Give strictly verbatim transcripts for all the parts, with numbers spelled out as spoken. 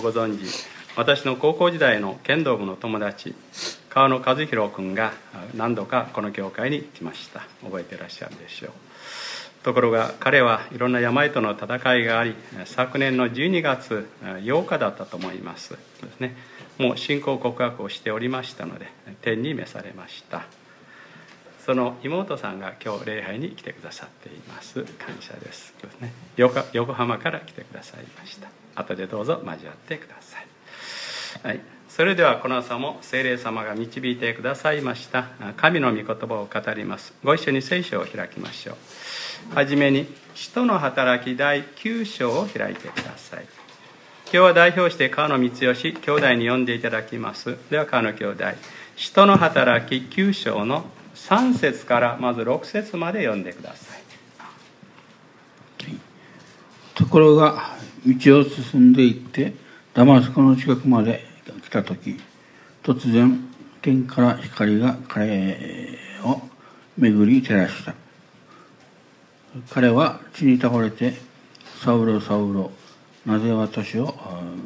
ご存知、私の高校時代の剣道部の友達、川野和弘君が何度かこの教会に来ました。覚えていらっしゃるでしょう。ところが彼はいろんな病との戦いがあり、昨年のじゅうにがつようかだったと思いますですね。もう信仰告白をしておりましたので、天に召されました。その妹さんが今日礼拝に来てくださっています。感謝です。ですね、横浜から来てくださいました。後でどうぞ交わってください。はい、それではこの朝も聖霊様が導いてくださいました神の御言葉を語ります。ご一緒に聖書を開きましょう。はじめに使徒の働きだいきゅう章を開いてください。今日は代表して川野光義兄弟に読んでいただきます。では川野兄弟、使徒の働ききゅう章のさん節からまずろく節まで読んでください。 ところが道を進んでいってダマスコの近くまで来たとき、突然天から光が彼を巡り照らした。彼は地に倒れて、サウロサウロ、なぜ私を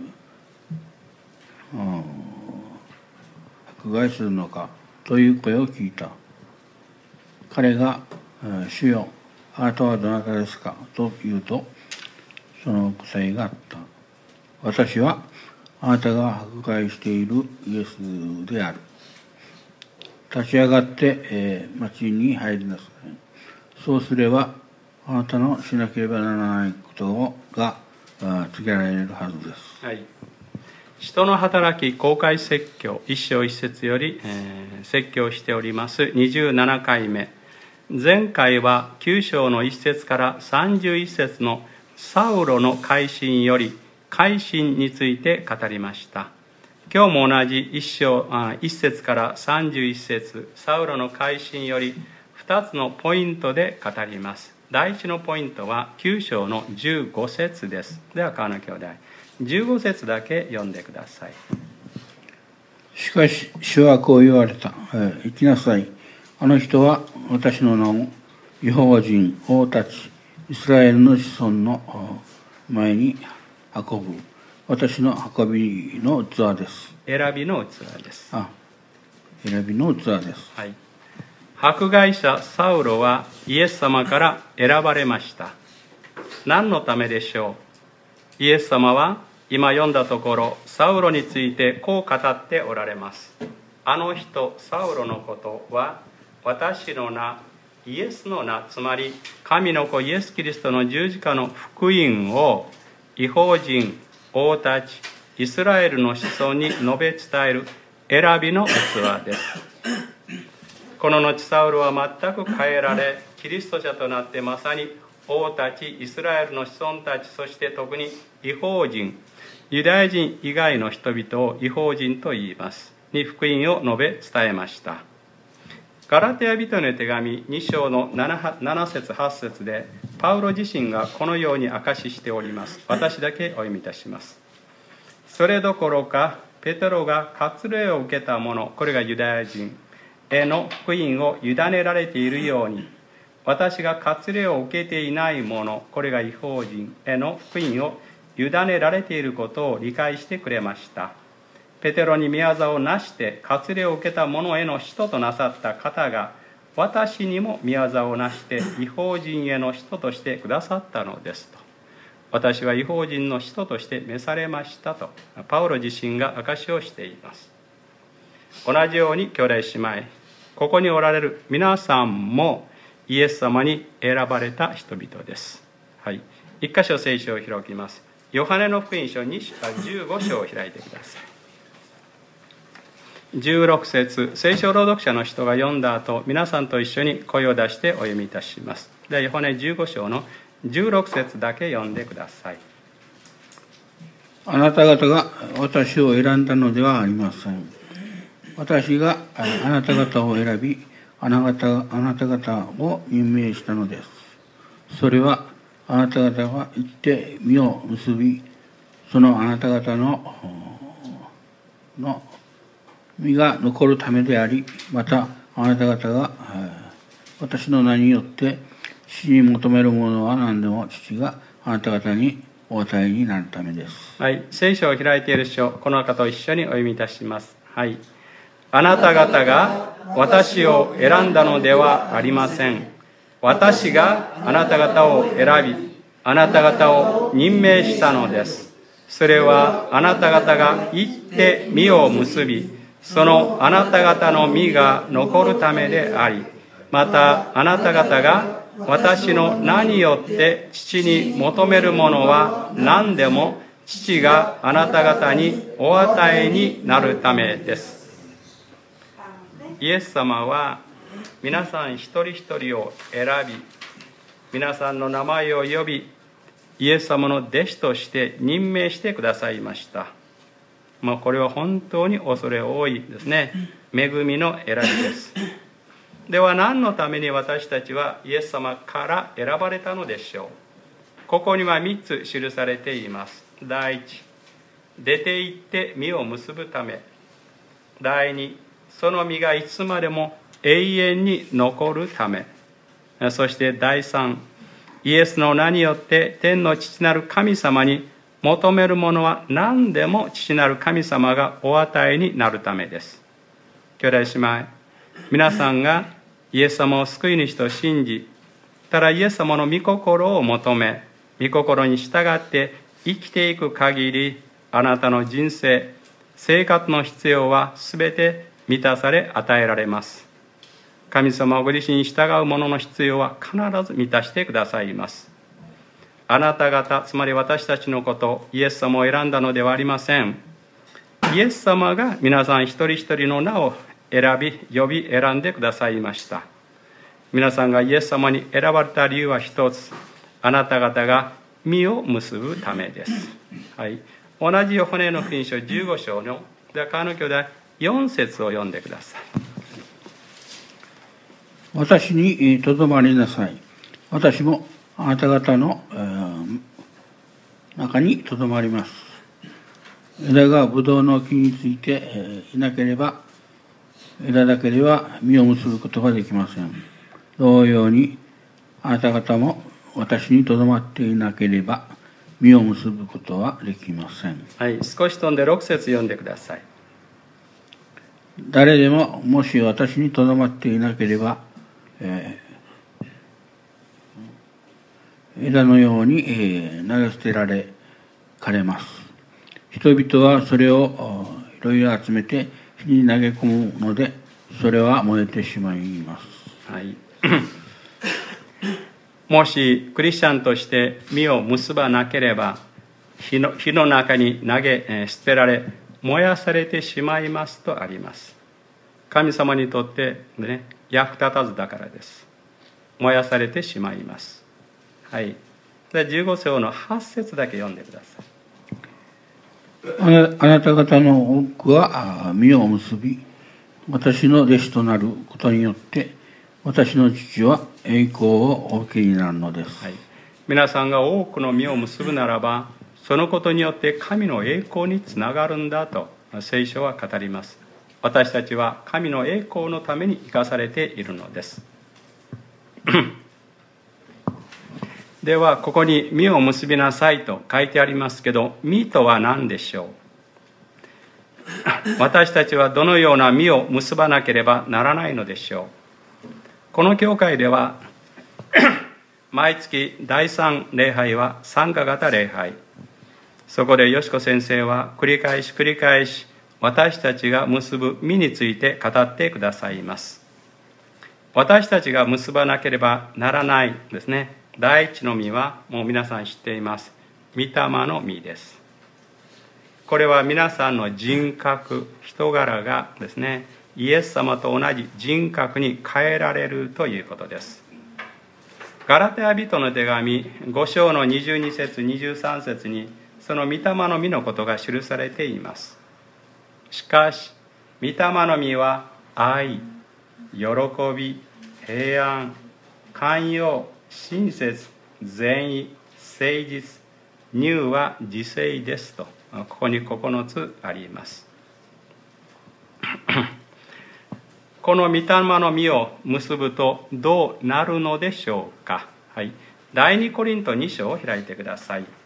迫害するのかという声を聞いた。彼が、主よ、あなたはどなたですかと言うと、その答えがあった。私はあなたが迫害しているイエスである。立ち上がって、えー、町に入りなさい。そうすればあなたのしなければならないことが告げられるはずです。 はい。使徒の働き公開説教一章一節より、えー、説教しておりますにじゅうななかいめ。前回はきゅう章のいち節からさんじゅういち節のサウロの改心より改心について語りました。今日も同じいち章いち節からさんじゅういち節サウロの改心よりふたつのポイントで語ります。第一のポイントはきゅう章のじゅうご節です。では川野兄弟、じゅうご節だけ読んでください。 しかし主はこう言われた。行きなさい。あの人は私の名を異邦人王たちイスラエルの子孫の前に運ぶ私の運びの器です。 選びの器です。 あ、選びの器です。 はい。迫害者サウロはイエス様から選ばれました。何のためでしょう。イエス様は今読んだところサウロについてこう語っておられます。あの人サウロのことは私の名イエスの名、つまり神の子イエス・キリストの十字架の福音を異邦人王たちイスラエルの子孫に述べ伝える選びの器です。この後サウルは全く変えられキリスト者となって、まさに王たちイスラエルの子孫たち、そして特に異邦人ユダヤ人以外の人々を異邦人と言いますに福音を述べ伝えました。ガラテヤ人の手紙に章の 7, 7節はち節でパウロ自身がこのように証ししております。私だけお読みいたします。それどころかペテロが割礼を受けた者、これがユダヤ人への福音を委ねられているように、私が割礼を受けていない者、これが異邦人への福音を委ねられていることを理解してくれました。ペテロに御業をなして割礼を受けた者への使徒となさった方が、私にも御業をなして異邦人への使徒としてくださったのですと。私は異邦人の使徒として召されましたとパウロ自身が証しをしています。同じように兄弟姉妹、ここにおられる皆さんもイエス様に選ばれた人々です。はい、一箇所聖書を開きます。ヨハネの福音書じゅうご章を開いてください。じゅうろく節、聖書朗読者の人が読んだ後、皆さんと一緒に声を出してお読みいたします。ではヨハネじゅうご章のじゅうろく節だけ読んでください。 あなた方が私を選んだのではありません。私があなた方を選び、あなた方、あなた方を任命したのです。それはあなた方が行って実を結び、そのあなた方のの実が残るためであり、またあなた方が私の名によって父に求めるものは何でも父があなた方にお与えになるためです。 はい、聖書を開いている書、この方と一緒にお読みいたします。はい。あなた方が私を選んだのではありません。私があなた方を選び、あなた方を任命したのです。それはあなた方が行って実を結び、そのあなた方の実が残るためであり、またあなた方が私の名によって父に求めるものは何でも父があなた方にお与えになるためです。イエス様は皆さん一人一人を選び、皆さんの名前を呼び、イエス様の弟子として任命してくださいました。もうこれは本当に恐れ多いですね。恵みの選びです。では何のために私たちはイエス様から選ばれたのでしょう。ここにはみっつ記されています。第一、出て行って実を結ぶため。第二、その実がいつまでも永遠に残るため。そして第三、イエスの名によって天の父なる神様に求めるものは何でも父なる神様がお与えになるためです。兄弟姉妹、皆さんがイエス様を救い主と信じ、ただイエス様の御心を求め、御心に従って生きていく限り、あなたの人生、生活の必要はすべて満たされ与えられます。神様はご自身に従う者の必要は必ず満たしてくださいます。あなた方、つまり私たちのこと、イエス様を選んだのではありません。イエス様が皆さん一人一人の名を選び、呼び、選んでくださいました。皆さんがイエス様に選ばれた理由は一つ、あなた方が実を結ぶためです。はい、同じヨハネの福音書じゅうご章の川野兄弟よん節を読んでください。 私にとどまりなさい。私もあなた方の、えー、中にとどまります。枝がブドウの木について、えー、いなければ、枝だけでは実を結ぶことができません。同様に、あなた方も私にとどまっていなければ、実を結ぶことはできません。 はい、少し飛んでろく節読んでください。 誰でももし私にとどまっていなければ、えー、枝のように、えー、投げ捨てられ枯れます。人々はそれをいろいろ集めて火に投げ込むので、それは燃えてしまいます。 はい、もしクリスチャンとして実を結ばなければ、火の、火の中に投げ、えー、捨てられ燃やされてしまいますとあります。神様にとって、ね、役立たずだからです。燃やされてしまいます。はい。じゅうご章のはち節だけ読んでください。 あな、あなた方の多くは実を結び、私の弟子となることによって私の父は栄光をお受けになるのです。 はい、皆さんが多くの実を結ぶならば、そのことによって神の栄光につながるんだと聖書は語ります。私たちは神の栄光のために生かされているのですではここに実を結びなさいと書いてありますけど、実とは何でしょう。私たちはどのような実を結ばなければならないのでしょう。この教会では毎月だいさん礼拝は参加型礼拝。そこでよしこ先生は繰り返し繰り返し私たちが結ぶ実について語ってくださいます。私たちが結ばなければならないですね。第一の実はもう皆さん知っています。御霊の実です。これは皆さんの人格、人柄がですね、イエス様と同じ人格に変えられるということです。ガラテヤ人の手紙ご章のにじゅうに節にじゅうさん節にその御霊の実のことが記されています。しかし御霊の実は愛、喜び、平安、寛容、親切、善意、誠実、乳は自制ですと、ここにここのつあります。この御霊の実を結ぶとどうなるのでしょうか。はい、第二コリントに章を開いてください。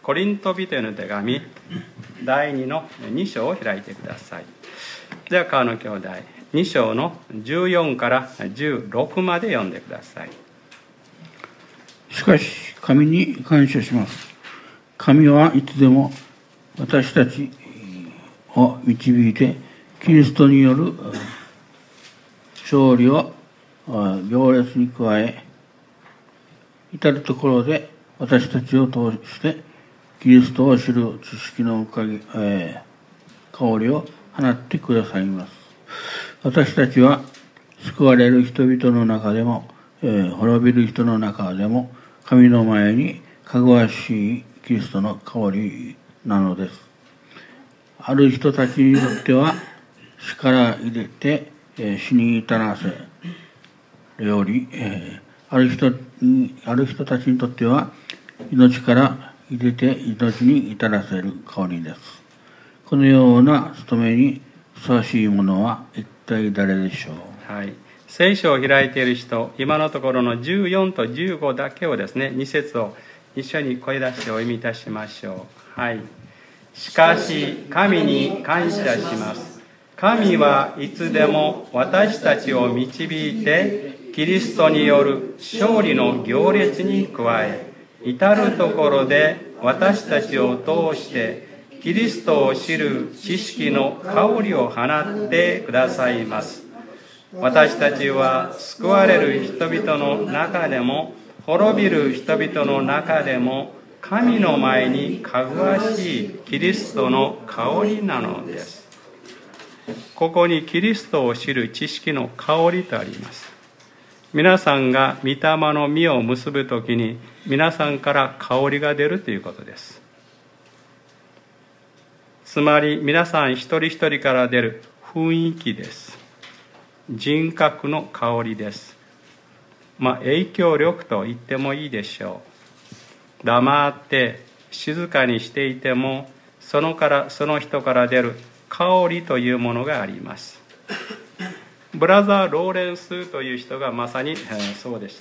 コリント人への手紙だいにのに章を開いてください。では川野兄弟、に章のじゅうよんからじゅうろくまで読んでください。 しかし神に感謝します。神はいつでも私たちを導いて、キリストによる勝利を行列に加え、至るところで私たちを通してキリストを知る知識の深い、えー、香りを放ってくださいます。私たちは救われる人々の中でも、えー、滅びる人の中でも神の前にかぐわしいキリストの香りなのです。ある人たちにとっては力入れて、えー、死に至らせるより、えーある人に、ある人たちにとっては命から入れて命に至らせる香りです。このような務めにふさわしいものは一体誰でしょう。 はい、聖書を開いている人、今のところのじゅうよんとじゅうごだけをですね、に節を一緒に声出してお読みいたしましょう。はい。しかし神に感謝します。神はいつでも私たちを導いてキリストによる勝利の行列に加え、至るところで私たちを通してキリストを知る知識の香りを放ってくださいます。私たちは救われる人々の中でも滅びる人々の中でも神の前にかぐわしいキリストの香りなのです。ここにキリストを知る知識の香りとあります。皆さんが御霊の実を結ぶときに皆さんから香りが出るということです。つまり皆さん一人一人から出る雰囲気です。人格の香りです。まあ影響力と言ってもいいでしょう。黙って静かにしていてもそのからその人から出る香りというものがあります。ブラザー・ローレンスという人がまさに、えー、そうでした。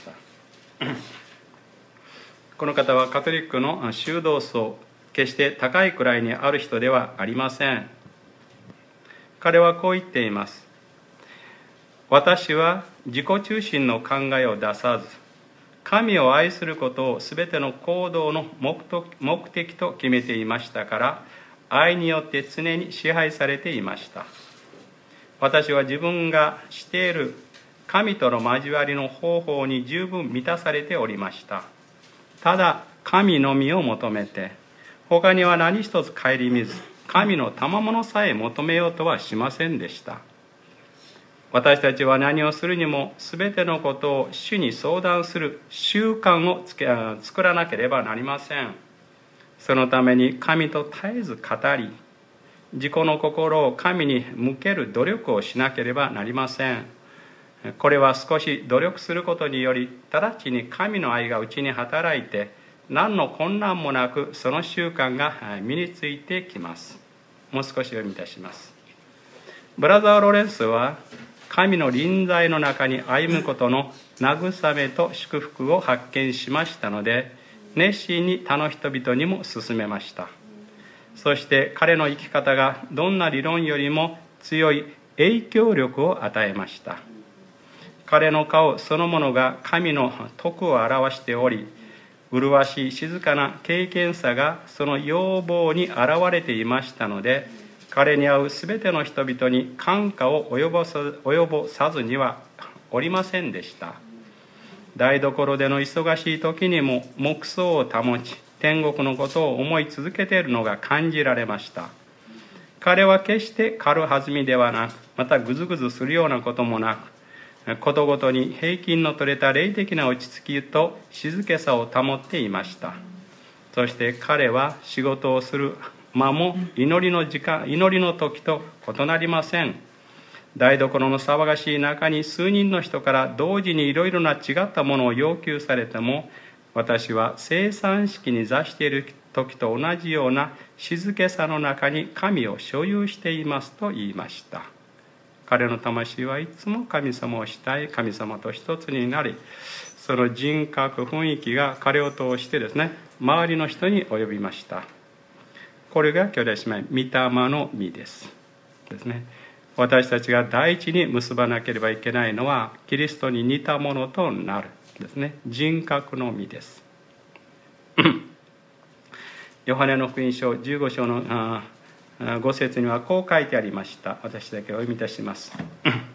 この方はカトリックの修道層、決して高い位にある人ではありません。彼はこう言っています。私は自己中心の考えを出さず、神を愛することをすべての行動の目的と決めていましたから、愛によって常に支配されていました。私は自分がしている神との交わりの方法に十分満たされておりました。ただ神のみを求めて、他には何一つ顧みず、神の賜物さえ求めようとはしませんでした。私たちは何をするにも全てのことを主に相談する習慣をつけ作らなければなりません。そのために神と絶えず語り、自己の心を神に向ける努力をしなければなりません。これは少し努力することにより、直ちに神の愛がうちに働いて、何の困難もなくその習慣が身についてきます。もう少し読みいたします。ブラザー・ロレンスは、神の臨在の中に歩むことの慰めと祝福を発見しましたので、熱心に他の人々にも勧めました。そして彼の生き方がどんな理論よりも強い影響力を与えました。彼の顔そのものが神の徳を表しており、麗しい静かな敬虔さがその要望に現れていましたので、彼に会うすべての人々に感化を及ぼさ、及ぼさずにはおりませんでした。台所での忙しい時にも黙想を保ち、天国のことを思い続けているのが感じられました。彼は決して軽はずみではなく、またぐずぐずするようなこともなく、ことごとに平均の取れた霊的な落ち着きと静けさを保っていました。そして彼は仕事をする間も祈りの時間、祈りの時と異なりません。台所の騒がしい中に数人の人から同時にいろいろな違ったものを要求されても、私は生産式に座している時と同じような静けさの中に神を所有していますと言いました。 彼の魂はいつも神様を慕い、神様と一つになり、その人格、雰囲気が彼を通してですね、周りの人に及びました。これが兄弟姉妹、御霊の実ですですね。私たちが第一に結ばなければいけないのは、キリストに似たものとなるですね。人格の実です。ヨハネの福音書じゅうご章のご節にはこう書いてありました。私だけお読みいたします。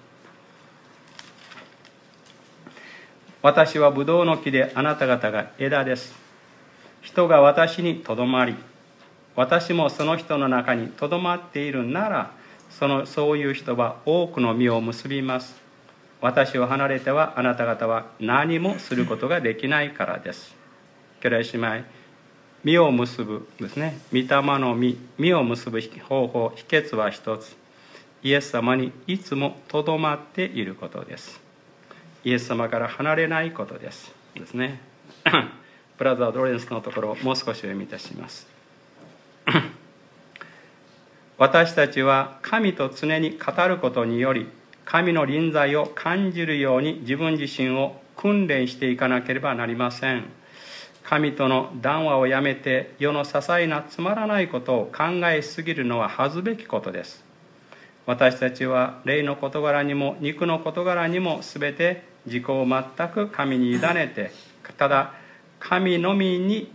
私はブドウの木で、あなた方が枝です。人が私にとどまり、私もその人の中にとどまっているなら、そのそういう人は多くの実を結びます。私を離れてはあなた方は何もすることができないからです。兄弟姉妹、実を結ぶですね、御霊の実、実を結ぶ方法、秘訣は一つ、イエス様にいつもとどまっていることです。イエス様から離れないことですですね。ブラザー・ドレンスのところをもう少し読みいたします。私たちは神と常に語ることにより、神の臨在を感じるように自分自身を訓練していかなければなりません。神との談話をやめて世の些細なつまらないことを考えすぎるのは恥ずべきことです。私たちは霊の事柄にも肉の事柄にも全て自己を全く神に委ねて、ただ神のみに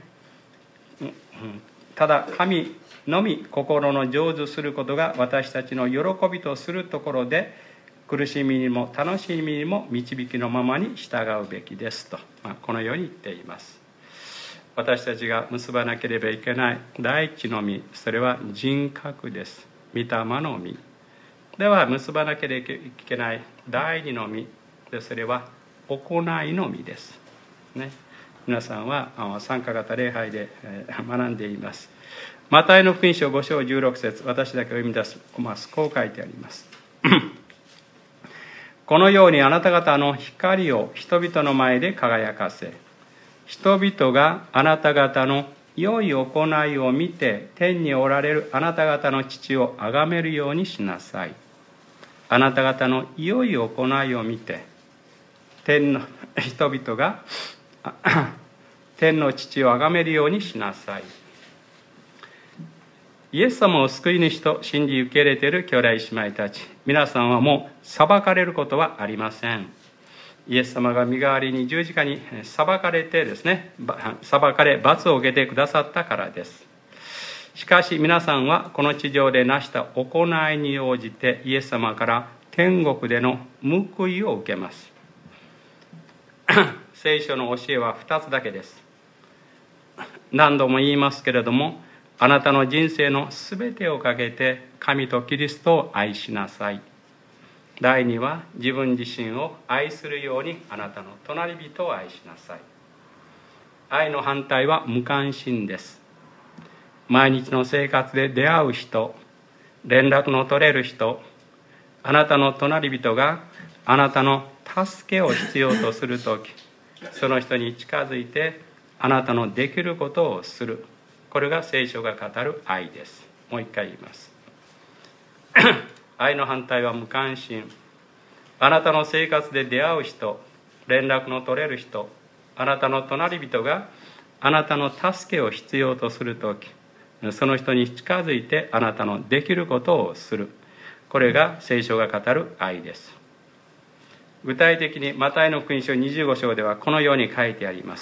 ただ神のみ心の成就することが私たちの喜びとするところで、苦しみにも楽しみにも導きのままに従うべきですと、まあ、このように言っています。私たちが結ばなければいけない第一の実、それは人格です。御霊の実では、結ばなければいけない第二の実で、それは行いの実ですね。皆さんは参加型礼拝で学んでいます。マタイの福音書ご章じゅうろく節、私だけ読み出します。こう書いてあります。このようにあなた方の光を人々の前で輝かせ、人々があなた方の良い行いを見て、天におられるあなた方の父を崇めるようにしなさい。あなた方の良い行いを見て、天の人々が天の父を崇めるようにしなさい。イエス様を救い主と信じ受け入れている兄弟姉妹たち、皆さんはもう裁かれることはありません。イエス様が身代わりに十字架に裁かれてですね、裁かれ罰を受けてくださったからです。しかし皆さんはこの地上で成した行いに応じてイエス様から天国での報いを受けます。聖書の教えはふたつだけです。何度も言いますけれども、あなたの人生のすべてをかけて神とキリストを愛しなさい。第二は、自分自身を愛するようにあなたの隣人を愛しなさい。愛の反対は無関心です。毎日の生活で出会う人、連絡の取れる人、あなたの隣人があなたの助けを必要とするとき、その人に近づいてあなたのできることをする。これが聖書が語る愛です。もう一回言います。愛の反対は無関心。あなたの生活で出会う人、連絡の取れる人、あなたの隣人があなたの助けを必要とするとき、その人に近づいてあなたのできることをする。これが聖書が語る愛です。具体的にマタイの福音書にじゅうご章ではこのように書いてあります。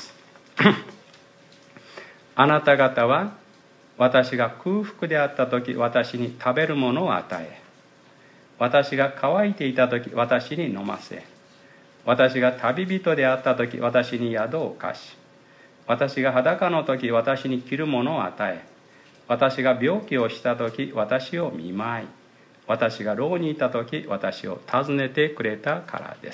あなた方は私が空腹であったとき私に食べるものを与え、私が乾いていたとき私に飲ませ、私が旅人であったとき私に宿を貸し、私が裸のとき私に着るものを与え、私が病気をしたとき私を見舞い、私が牢にいたとき私を訪ねてくれたからです。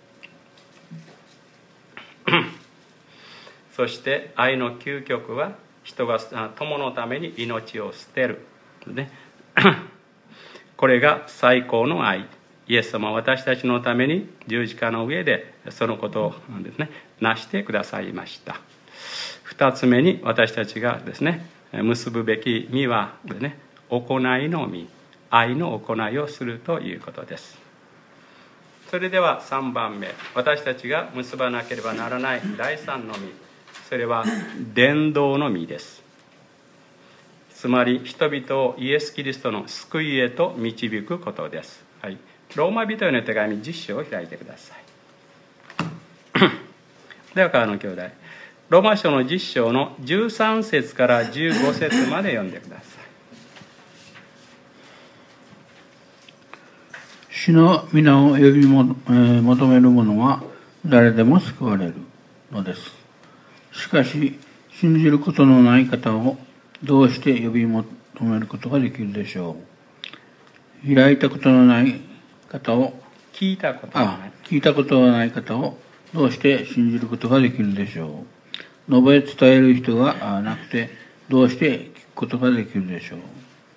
そして愛の究極は、人が友のために命を捨てる、ね、これが最高の愛。イエス様は私たちのために十字架の上でそのことをですね、成してくださいました。二つ目に私たちがですね、結ぶべき実はですね、行いの実、 愛の行いをするということです。それではさんばんめ、私たちが結ばなければならない第三の実、それは伝道の実です。つまり人々をイエス・キリストの救いへと導くことです。はい、ローマ人への手紙じゅっ章を開いてください。では川野兄弟、ローマ書のじゅっ章のじゅうさん節からじゅうご節まで読んでください。 主の皆を呼びも、えー、求める者は誰でも救われるのです。しかし信じることのない方をどうして呼び求めることができるでしょう。開いたことのない方を聞いたことのないあ聞いたことのない方をどうして信じることができるでしょう。述べ伝える人がなくてどうして聞くことができるでしょう。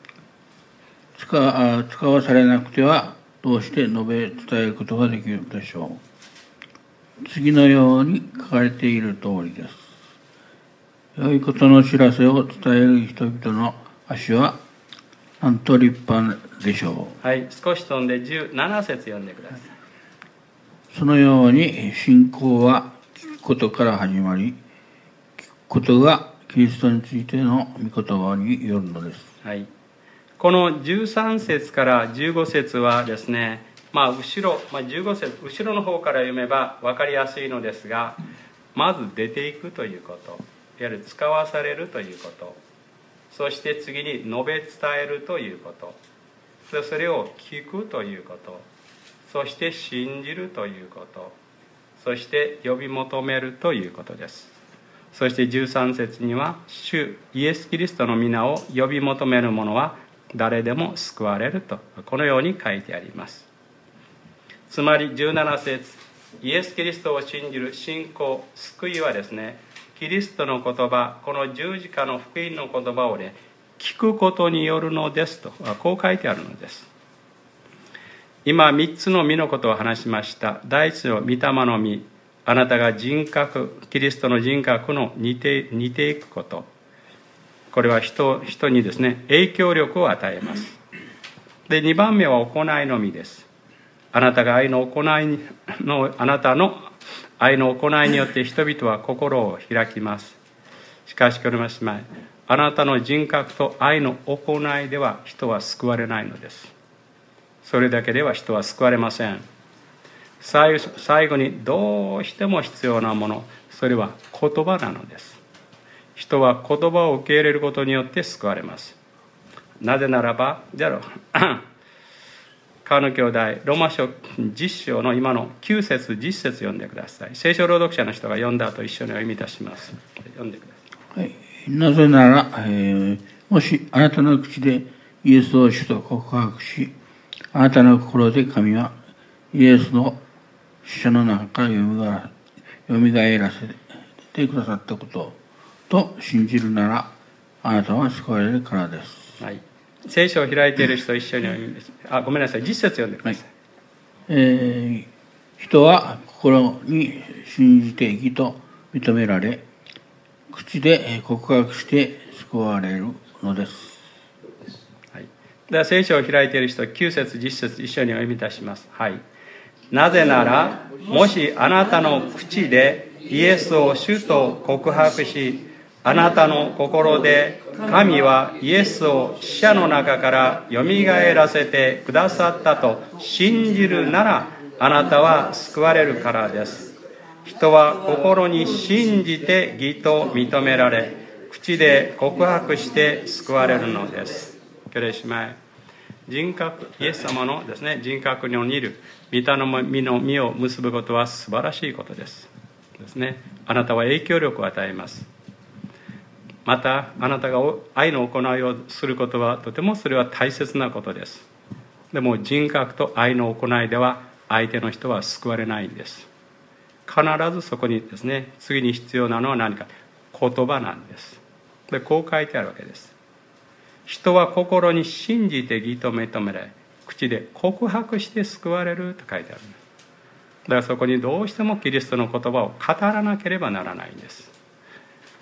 使, 使わされなくてはどうして述べ伝えることができるでしょう。次のように書かれている通りです。良いことの知らせを伝える人々の足はなんと立派でしょう。はい、少し飛んでじゅうなな節読んでください。 そのように信仰は聞くことから始まり、聞くことがキリストについての御言葉によるのです。 はい、このじゅうさん節からじゅうご節はですね、まあ後ろ、まあ、じゅうご節後ろの方から読めば分かりやすいのですが、まず出ていくということ、いわゆる使わされるということ、そして次に述べ伝えるということ、それを聞くということ、そして信じるということ、そして呼び求めるということです。そしてじゅうさん節には、主イエス・キリストの皆を呼び求める者は誰でも救われると、このように書いてあります。つまりじゅうなな節、イエス・キリストを信じる信仰、救いはですね、キリストの言葉、この十字架の福音の言葉をね、聞くことによるのですと、こう書いてあるのです。今みっつの実のことを話しました。第一の御霊の実、あなたが人格、キリストの人格の似て、似ていくこと、これは 人, 人にですね、影響力を与えます。で、にばんめは行いの実です。あなたが愛の行いのあなたの愛の行いによって人々は心を開きます。しかしこれもしまい、あなたの人格と愛の行いでは人は救われないのです。それだけでは人は救われません。最後、最後にどうしても必要なもの、それは言葉なのです。人は言葉を受け入れることによって救われます。なぜならば、じゃろう。川野兄弟、ローマ書じゅっ章の今のきゅう節じゅっ節読んでください。聖書朗読者の人が読んだ後一緒にお読みいたします。読んでください。 はい、なぜなら、えー、もしあなたの口でイエスを主と告白し、あなたの心で神はイエスの死者の中からよみがえらせてくださったことと信じるなら、あなたは救われるからです。 はい、聖書を開いている人一緒に読みあごめんなさい、じゅっ節読んでください。はい、 えー、人は心に信じて義と認められ、口で告白して救われるのです。 はい、では聖書を開いている人、きゅう節じゅっ節一緒にお読みいたします。はい、なぜなら、もしあなたの口でイエスを主と告白し、あなたの心で神はイエスを死者の中からよみがえらせてくださったと信じるなら、あなたは救われるからです。人は心に信じて義と認められ、口で告白して救われるのです。今日しまい、人格、イエス様のですね、人格に似る御霊の実の実を結ぶことは素晴らしいことですですね。あなたは影響力を与えます。またあなたが愛の行いをすることはとてもそれは大切なことです。でも人格と愛の行いでは相手の人は救われないんです。必ずそこにですね、次に必要なのは何か、言葉なんです。でこう書いてあるわけです。人は心に信じて義と認められ、口で告白して救われると書いてあるんです。だからそこにどうしてもキリストの言葉を語らなければならないんです。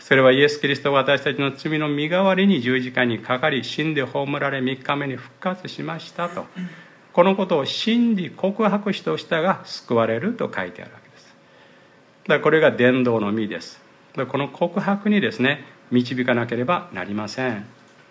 それはイエス・キリストが私たちの罪の身代わりに十字架にかかり、死んで葬られみっかめに復活しましたと、このことを信じ告白しとしたが救われると書いてあるわけです。だからこれが伝道の実です。だからこの告白にですね、導かなければなりません。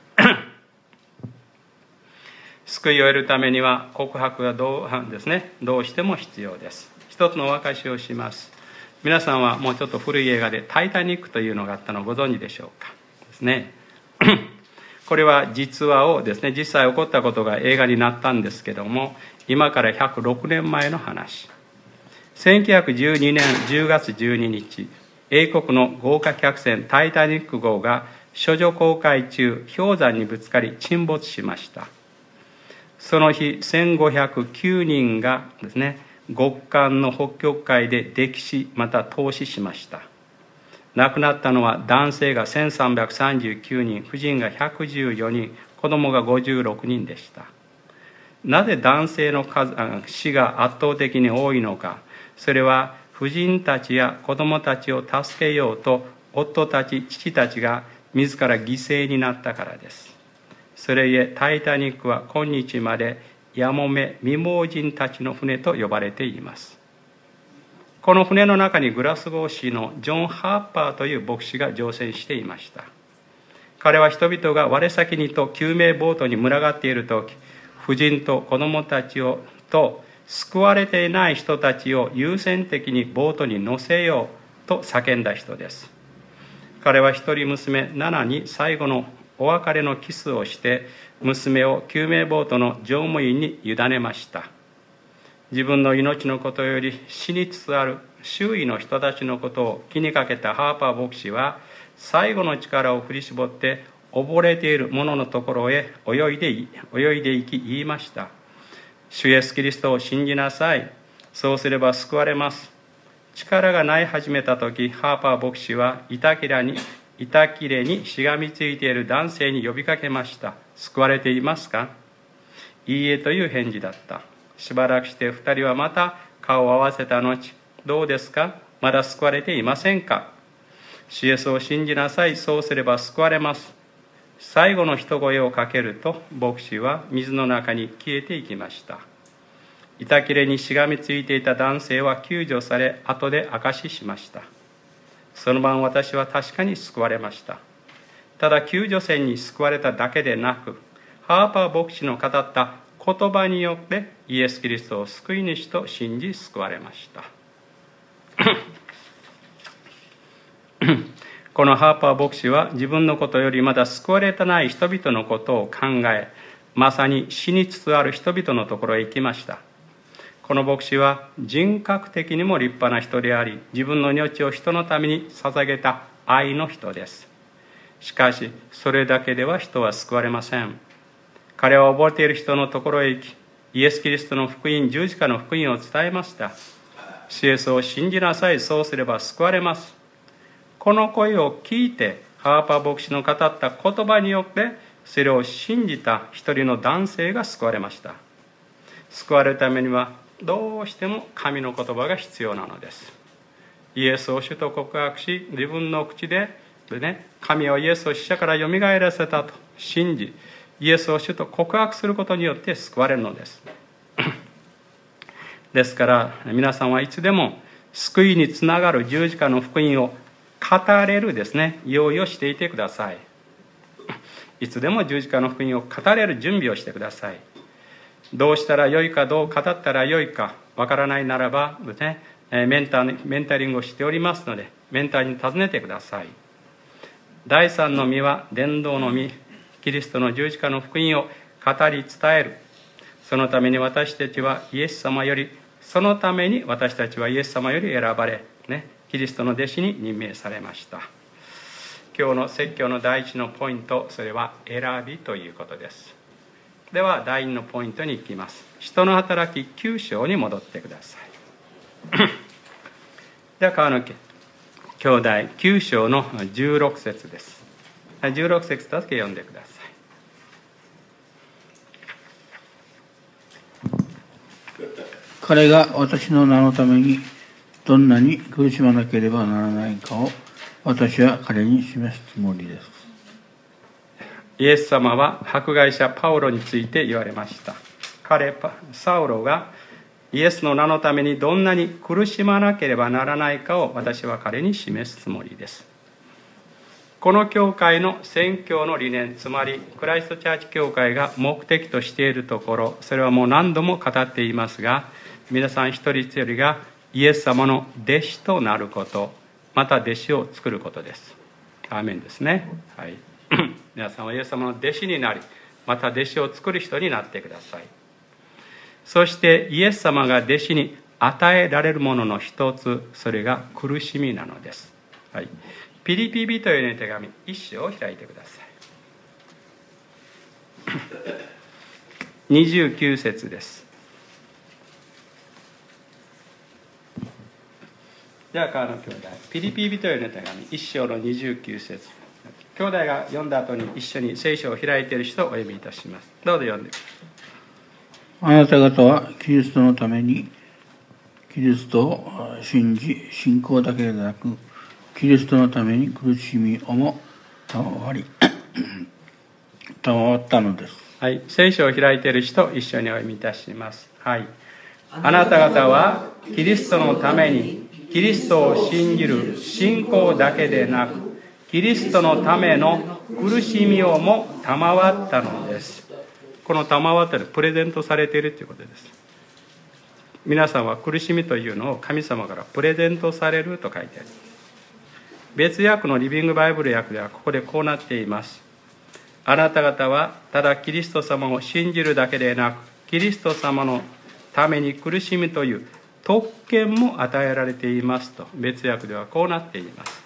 救いを得るためには告白がどうですね、どうしても必要です。一つのお証しをします。皆さんはもうちょっと古い映画でタイタニックというのがあったのをご存知でしょうかですね。これは実話をですね、実際起こったことが映画になったんですけども、今からひゃくろくねんまえの話。せんきゅうひゃくじゅうにねんじゅうがつじゅうににち、英国の豪華客船タイタニック号が処女航海中、氷山にぶつかり沈没しました。その日、せんごひゃくきゅうにんがですね、極寒の北極海で溺死また凍死しました。亡くなったのは男性がせんさんびゃくさんじゅうきゅうにん、婦人がひゃくじゅうよにん、子供がごじゅうろくにんでした。なぜ男性の数死が圧倒的に多いのか。それは婦人たちや子供たちを助けようと夫たち父たちが自ら犠牲になったからです。それゆえタイタニックは今日までやもめ未亡人たちの船と呼ばれています。この船の中にグラスゴー市のジョン・ハーパーという牧師が乗船していました。彼は人々が我先にと救命ボートに群がっているとき、婦人と子供たちをと救われていない人たちを優先的にボートに乗せようと叫んだ人です。彼は一人娘ナナに最後のお別れのキスをして、娘を救命ボートの乗務員に委ねました。自分の命のことより死につつある周囲の人たちのことを気にかけたハーパー牧師は、最後の力を振り絞って溺れている者のところへ泳いで泳いでいき言いました。主イエスキリストを信じなさい。そうすれば救われます。力がない始めた時、ハーパー牧師は板切れに板切れにしがみついている男性に呼びかけました。救われていますか？いいえという返事だった。しばらくして二人はまた顔を合わせた後、どうですか？まだ救われていませんか？主イエスを信じなさい。そうすれば救われます。最後の一声をかけると、牧師は水の中に消えていきました。板切れにしがみついていた男性は救助され、後で証ししました。その晩私は確かに救われました。ただ救助船に救われただけでなく、ハーパー牧師の語った言葉によってイエス・キリストを救い主と信じ救われました。このハーパー牧師は自分のことよりまだ救われてない人々のことを考え、まさに死につつある人々のところへ行きました。この牧師は人格的にも立派な人であり、自分の命を人のために捧げた愛の人です。しかしそれだけでは人は救われません。彼は溺れている人のところへ行き、イエス・キリストの福音、十字架の福音を伝えました。主イエスを信じなさい。そうすれば救われます。この声を聞いて、ハーパー牧師の語った言葉によってそれを信じた一人の男性が救われました。救われるためにはどうしても神の言葉が必要なのです。イエスを主と告白し、自分の口で、でね、神はイエスを死者からよみがえらせたと信じ、イエスを主と告白することによって救われるのです。ですから皆さんはいつでも救いにつながる十字架の福音を語れるですね、用意をしていてください。いつでも十字架の福音を語れる準備をしてください。どうしたらよいか、どう語ったらよいかわからないならばですね、メンター、メンタリングをしておりますので、メンターに尋ねてください。第三の実は伝道の実、キリストの十字架の福音を語り伝える。そのために私たちはイエス様より、そのために私たちはイエス様より選ばれ、ね、キリストの弟子に任命されました。今日の説教の第一のポイント、それは選びということです。では第二のポイントに行きます。人の働ききゅう章に戻ってください。では川野兄弟きゅう章のじゅうろく節です。じゅうろく節だけ読んでください。 彼が私の名のためにどんなに苦しまなければならないかを私は彼に示すつもりです。 イエス様は迫害者パウロについて言われました。彼、サウロがイエスの名のためにどんなに苦しまなければならないかを私は彼に示すつもりです。この教会の宣教の理念、つまりクライストチャーチ教会が目的としているところ、それはもう何度も語っていますが、皆さん一人一人がイエス様の弟子となること、また弟子を作ることです。アーメンですね。はい。皆さんはイエス様の弟子になり、また弟子を作る人になってください。そしてイエス様が弟子に与えられるものの一つ、それが苦しみなのです。はい。ピリピ人への手紙一章を開いてください。にじゅうきゅう節です。では川野兄弟、ピリピ人への手紙一章のにじゅうきゅう節、兄弟が読んだ後に一緒に聖書を開いている人をお読みいたします。どうぞ読んでください。 あなた方はキリストのためにキリストを信じ、信仰だけでなくキリストのために苦しみをも賜り賜ったのです。 はい、聖書を開いている人一緒にお読みいたします。はい。あなた方はキリストのためにキリストを信じる信仰だけでなくキリストのための苦しみをも賜ったのです。この賜ったのはプレゼントされているということです。皆さんは苦しみというのを神様からプレゼントされると書いてあります。別訳のリビングバイブル訳ではここでこうなっています。あなた方はただキリスト様を信じるだけでなくキリスト様のために苦しみという特権も与えられていますと別訳ではこうなっています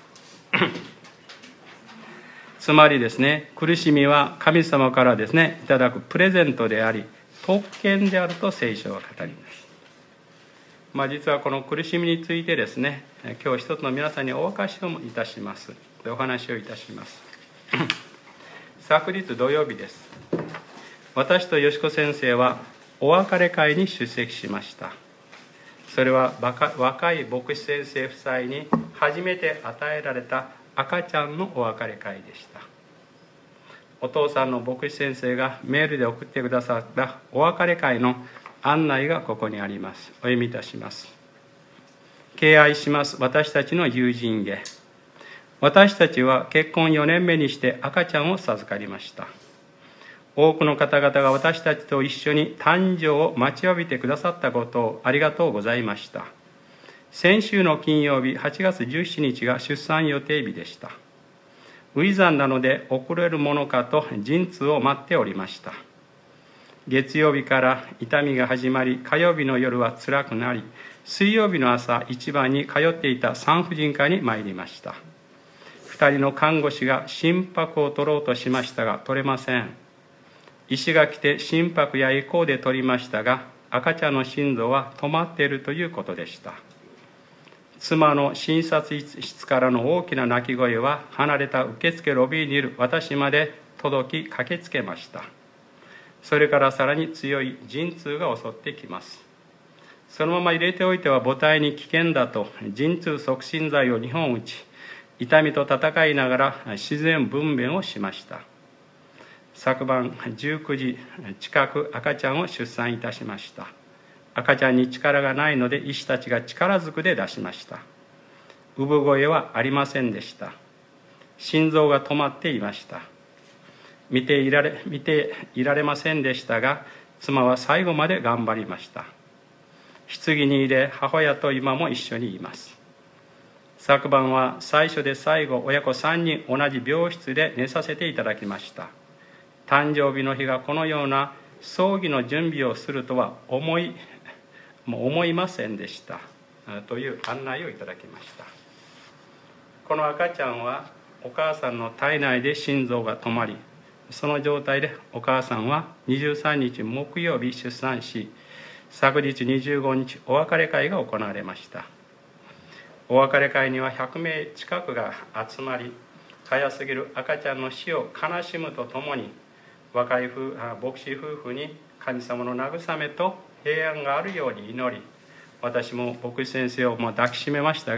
つまりですね、苦しみは神様からですねいただくプレゼントであり特権であると聖書は語ります。まあ、実はこの苦しみについてですね、今日一つの皆さんにお明かしをいたします。お話をいたします昨日土曜日です。私とよしこ先生はお別れ会に出席しました。それは若い牧師先生夫妻に初めて与えられた赤ちゃんのお別れ会でした。お父さんの牧師先生がメールで送ってくださったお別れ会の案内がここにあります。お読みいたします。敬愛します私たちの友人へ、私たちは結婚よねんめにして赤ちゃんを授かりました。多くの方々が私たちと一緒に誕生を待ちわびてくださったことをありがとうございました。先週の金曜日はちがつじゅうしちにちが出産予定日でした。初産なので遅れるものかと陣痛を待っておりました。月曜日から痛みが始まり、火曜日の夜は辛くなり、水曜日の朝一番に通っていた産婦人科に参りました。二人の看護師が心拍を取ろうとしましたが取れません。医師が来て心拍やエコーで取りましたが赤ちゃんの心臓は止まっているということでした。妻の診察室からの大きな泣き声は離れた受付ロビーにいる私まで届き駆けつけました。それからさらに強い陣痛が襲ってきます。そのまま入れておいては母体に危険だと陣痛促進剤をにほん打ち、痛みと闘いながら自然分娩をしました。昨晩じゅうくじ近く赤ちゃんを出産いたしました。赤ちゃんに力がないので医師たちが力ずくで出しました。産声はありませんでした。心臓が止まっていました。見ていられ、見ていられませんでしたが、妻は最後まで頑張りました。棺に入れ、母親と今も一緒にいます。昨晩は最初で最後、親子さんにん同じ病室で寝させていただきました。誕生日の日がこのような葬儀の準備をするとは思い、もう思いませんでしたという案内をいただきました。この赤ちゃんはお母さんの体内で心臓が止まり、その状態でお母さんはにじゅうさんにち木曜日出産し、昨日にじゅうごにちお別れ会が行われました。お別れ会にはひゃくめい近くが集まり、早すぎる赤ちゃんの死を悲しむとともに、若い夫牧師夫婦に神様の慰めと平安があるように祈り、私も牧師先生をも抱きしめましたが、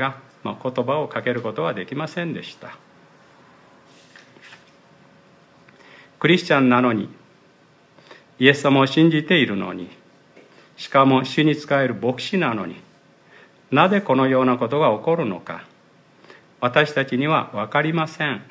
まあ、言葉をかけることはできませんでした。クリスチャンなのに、イエス様を信じているのに、しかも主に仕える牧師なのに、なぜこのようなことが起こるのか、私たちには分かりません。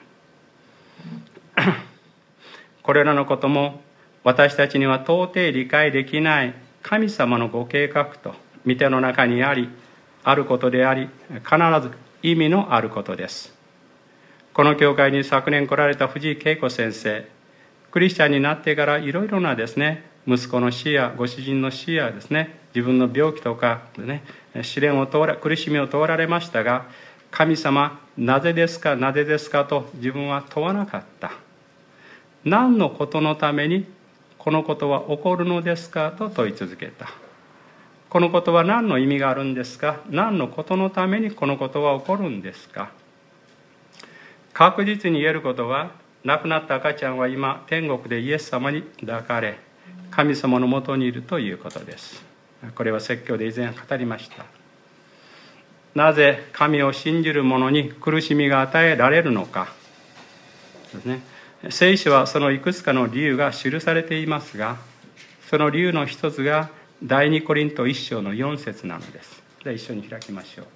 これらのことも私たちには到底理解できない神様のご計画と御手の中にあり、あることであり、必ず意味のあることです。この教会に昨年来られた藤井恵子先生、クリスチャンになってからいろいろなですね、息子の死やご主人の死やですね、自分の病気とかでね、試練を通ら苦しみを通られましたが、神様なぜですかなぜですかと自分は問わなかった。何のことのためにこのことは起こるのですかと問い続けた。このことは何の意味があるんですか、何のことのためにこのことは起こるんですか。確実に言えることは、亡くなった赤ちゃんは今天国でイエス様に抱かれ、神様のもとにいるということです。これは説教で以前語りました。なぜ神を信じる者に苦しみが与えられるのかですね。聖書はそのいくつかの理由が記されていますが、その理由の一つが第二コリント一章の四節なのです。では一緒に開きましょう。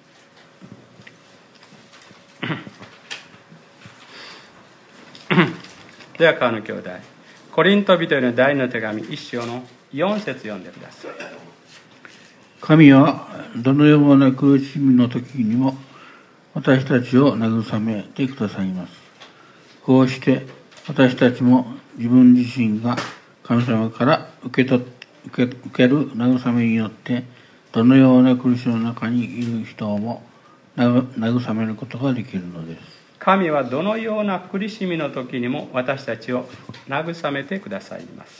では川野兄弟、コリント人への第二の手紙一章の四節読んでください。 神はどのような苦しみの時にも私たちを慰めてくださいます。こうして私たちも自分自身が神様から受け取受け、受ける慰めによってどのような苦しみの中にいる人も慰めることができるのです。 神はどのような苦しみの時にも私たちを慰めてくださいます。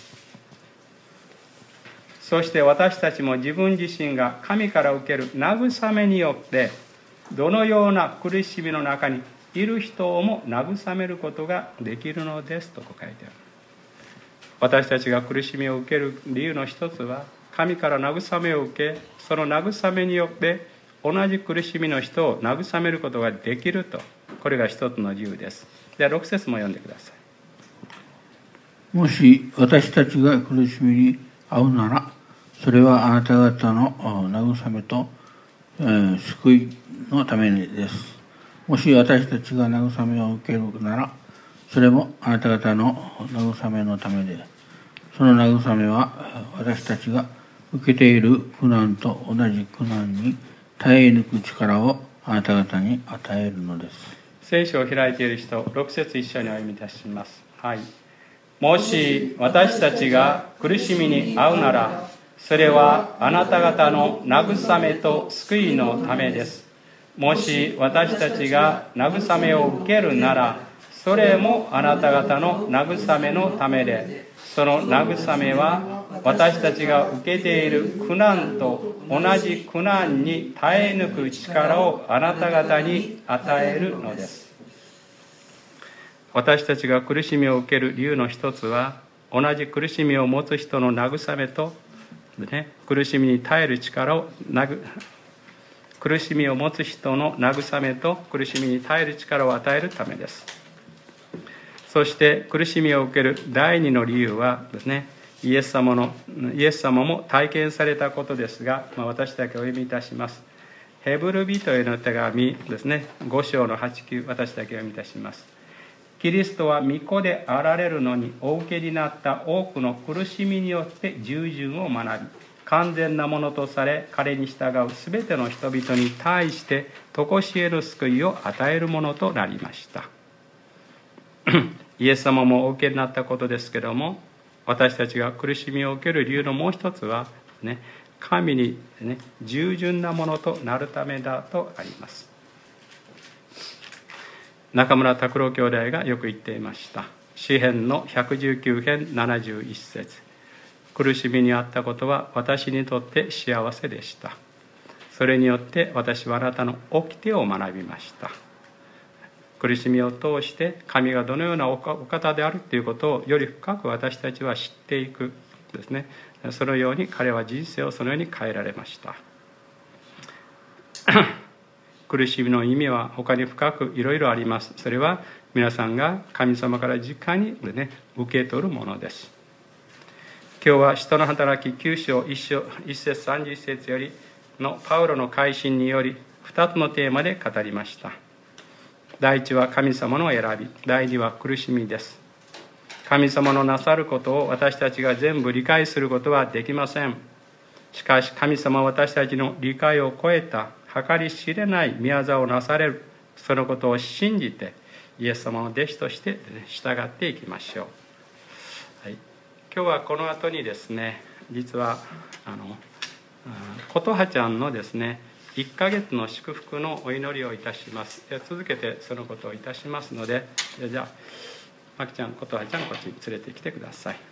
そして私たちも自分自身が神から受ける慰めによってどのような苦しみの中にいる人をも慰めることができるのですと書いてある。私たちが苦しみを受ける理由の一つは、神から慰めを受け、その慰めによって同じ苦しみの人を慰めることができると、これが一つの理由です。ではろく節も読んでください。 もし私たちが苦しみに遭うなら、それはあなた方の慰めと、えー、救いのためです。もし私たちが慰めを受けるなら、それもあなた方の慰めのためで、その慰めは私たちが受けている苦難と同じ苦難に耐え抜く力をあなた方に与えるのです。 聖書を開いている人、ろく節一緒にお読みいたします。はい。もし私たちが苦しみに遭うなら、それはあなた方の慰めと救いのためです。もし私たちが慰めを受けるなら、それもあなた方の慰めのためで、その慰めは私たちが受けている苦難と同じ苦難に耐え抜く力をあなた方に与えるのです。私たちが苦しみを受ける理由の一つは、同じ苦しみを持つ人の慰めと、ね、苦しみに耐える力をなぐ苦しみを持つ人の慰めと苦しみに耐える力を与えるためです。そして苦しみを受ける第二の理由はですね、イエス様のイエス様も体験されたことですが、まあ、私だけお読みいたします。ヘブル人への手紙ですね、ご章のはち、きゅう、私だけお読みいたします。キリストは御子であられるのにお受けになった多くの苦しみによって従順を学び、完全なものとされ、彼に従うすべての人々に対して常しえの救いを与えるものとなりましたイエス様もお受けになったことですけども、私たちが苦しみを受ける理由のもう一つは、ね、神に、ね、従順なものとなるためだとあります。中村拓郎兄弟がよく言っていました。詩編のひゃくじゅうきゅう編ななじゅういち節、苦しみにあったことは私にとって幸せでした。それによって私はあなたの掟を学びました。苦しみを通して神がどのようなお方であるということをより深く私たちは知っていくですね。そのように彼は人生をそのように変えられました苦しみの意味は他に深くいろいろあります。それは皆さんが神様から直に、ね、受け取るものです。今日は使徒の働ききゅう章いち節さんじゅういち節よりのパウロの改心によりふたつのテーマで語りました。第一は神様の選び、第二は苦しみです。神様のなさることを私たちが全部理解することはできません。しかし神様は私たちの理解を超えた計り知れない御業をなされる、そのことを信じてイエス様の弟子として従っていきましょう。はい、今日はこの後にですね、実はあの琴葉ちゃんのですねいっかげつの祝福のお祈りをいたします。では続けてそのことをいたしますので、じゃあマキちゃん、琴葉ちゃんこっちに連れてきてください。